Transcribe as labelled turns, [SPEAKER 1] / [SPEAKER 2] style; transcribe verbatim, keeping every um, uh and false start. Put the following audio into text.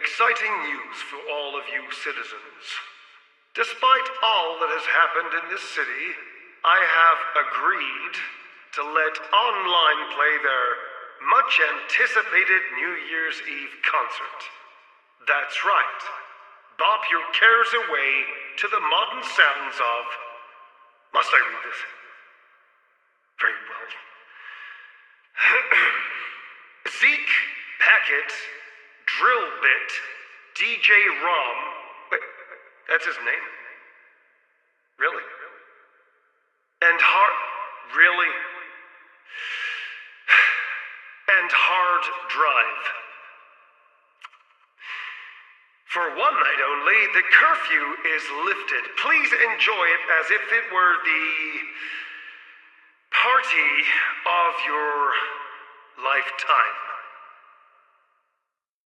[SPEAKER 1] Exciting news for all of you citizens. Despite all that has happened in this city, I have agreed to let Online play their much-anticipated New Year's Eve concert. That's right. Bop your cares away to the modern sounds of... Must I read this? Very well. Zeke, Packet, Drillbit, D J Rom... Wait, that's his name? Really? And Hard... Really? And Hard Drive. For one night only, the curfew is lifted. Please enjoy it as if it were the party of your lifetime.